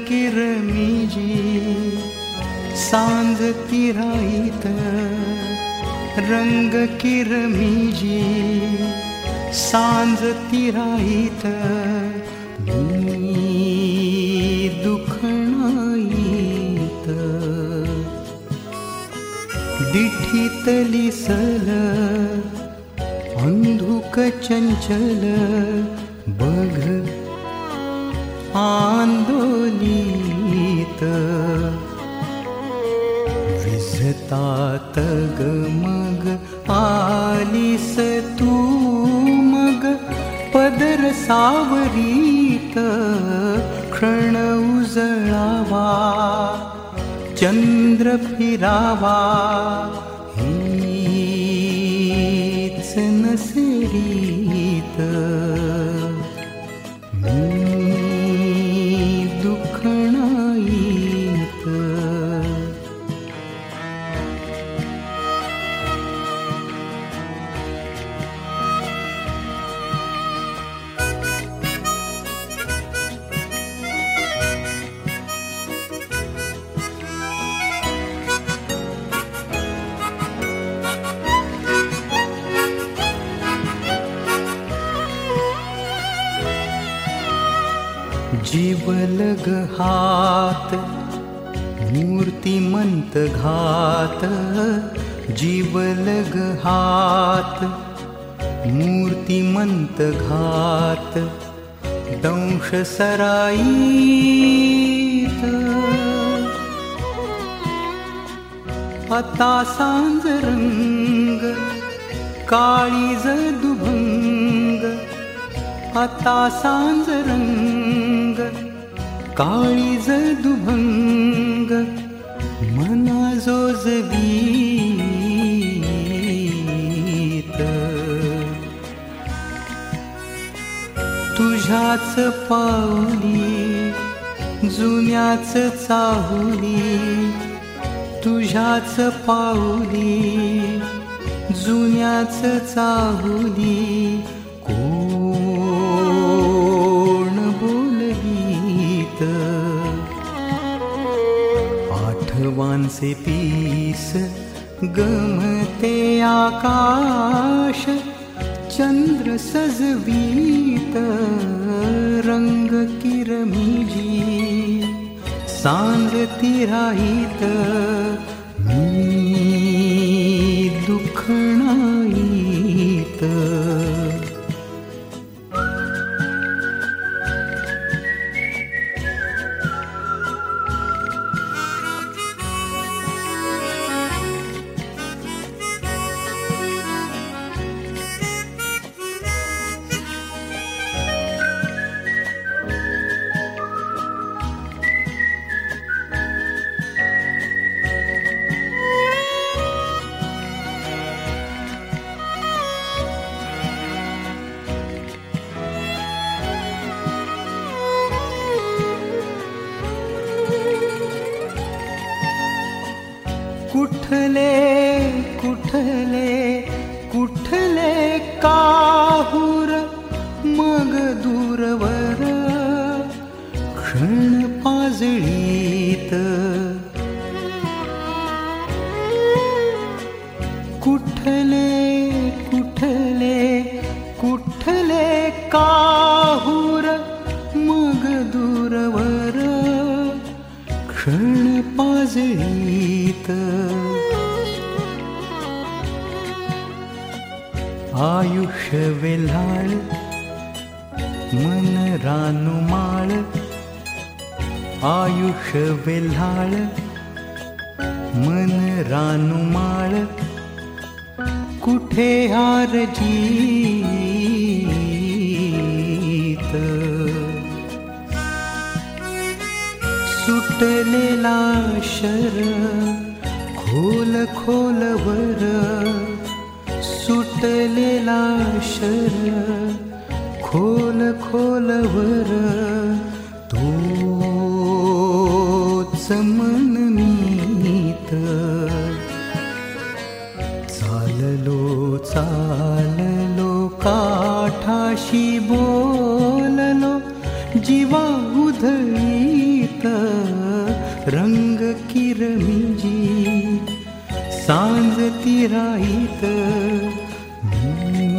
किरमिजी सांज तिराईत रंग किरमिजी सांज तिराईत मी दुखणाईत दिठीतली सल अंधुक चंचल बघ आंदोलित विझतात ग मग आलीस तू मग पदर सावरीत क्षण उजळावा चंद्र फिरावा हीच नसेरीत दुखणाईत जीवलग हात मूर्तिमंत घात जीवलग हात मूर्तिमंत घात दंश सराईत आता सांज रंग काळीज दुभंग आता सांज रंग काळीज दुभंग मना जोजवीत तुझ्याच पाऊली जुन्याच चाहुली तुझ्याच पाऊली जुन्याच चाहुली कोण बोलवीत आठवांचे पीस गमते आकाश चंद्र सजवीत रंग किरमिजी सांज तिराईत मी दुखणाईत कुठले कुठले कुठले काहूर मग दूरवर क्षण पाजळीत कुठले कुठले कुठले काहूर मग दूरवर क्षण पाजळीत आयुष्य वेल्हाळ मन रानुमाळ आयुष्य वेल्हाळ मन रानुमाळ कुठे हार जीत सुटलेला शर खोल खोलवर सुटलेला शर खोल खोलवर तोच मनमीत चाललो चाललो काठाशी बोललो जीवा उधळीत तिराईत रंग किरमिजी सांज तिराईत